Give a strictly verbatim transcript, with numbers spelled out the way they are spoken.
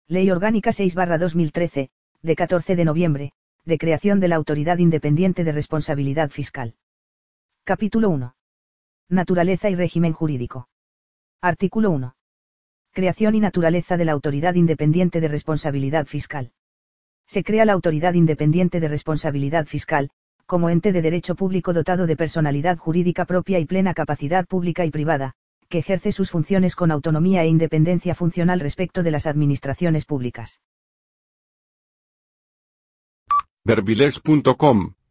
Ley Orgánica seis barra dos mil trece, de catorce de noviembre, de creación de la Autoridad Independiente de Responsabilidad Fiscal. Capítulo uno. Naturaleza y régimen jurídico. Artículo uno. Creación y naturaleza de la Autoridad Independiente de Responsabilidad Fiscal. Se crea la Autoridad Independiente de Responsabilidad Fiscal, como ente de derecho público dotado de personalidad jurídica propia y plena capacidad pública y privada, que ejerce sus funciones con autonomía e independencia funcional respecto de las administraciones públicas. Verbilex punto com